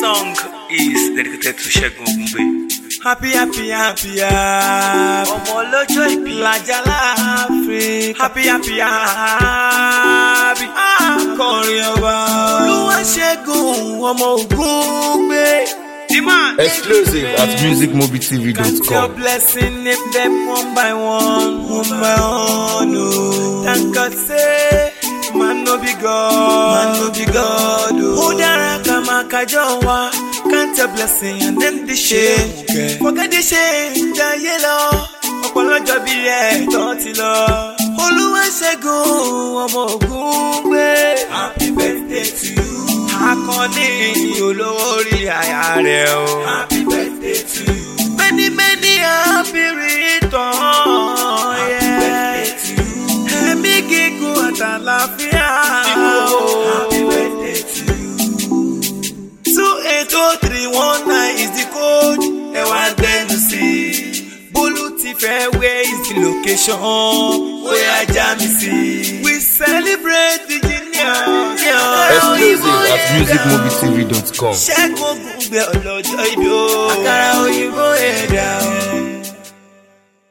song is dedicated to Segun Ogunbe. Happy. Ọmọ ọlọ́jọ́ ìbí Lajala Africa. Happy. Akọrin ọba. Olúwaṣẹ́gun ọmọ Ògúngbé. Exclusive at musicmobitv.com. Count your blessing, name them one by one. Oh. Thank God say, man no be God. Oh. Who dara kama kajowa? Count your blessing and then the shame. Forget the shame, the yellow. Ọ̀pọ̀lọpọ̀ bí ẹ̀ tó ti lọ. Olúwaṣẹ́gun ọmọ Ògúngbé. Happy birthday to you. Akọni olówó orí àyà rẹ̀ o. Happy birthday to you. Many happy return. Happy birthday to you. Ẹ̀mí gígùn àtàlàfíà. Happy birthday to you. 28031 is the code. Ẹ wá gbẹ́nu sí. Bólú ti fẹ́ where is the location? Where ajá mi sí. We celebrate the genius. Exclusive at musicmobitv.com. Segun Ogunbe ọlọ́jọ́ ìbí o. Àkàrà òyìnbó ẹ̀dá o.